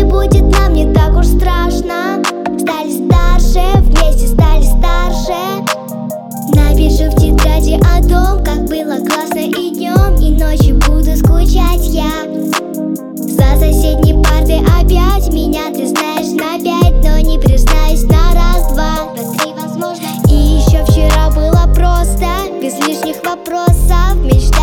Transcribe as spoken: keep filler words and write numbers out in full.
будет нам не так уж страшно. Стали старше, вместе стали старше. Напишу в тетради о том, как было классно и днем, и ночью буду скучать я. За соседней партой опять меня ты знаешь на пять, но не признаюсь на раз-два, на три возможно. И еще вчера было просто, без лишних вопросов, мечта.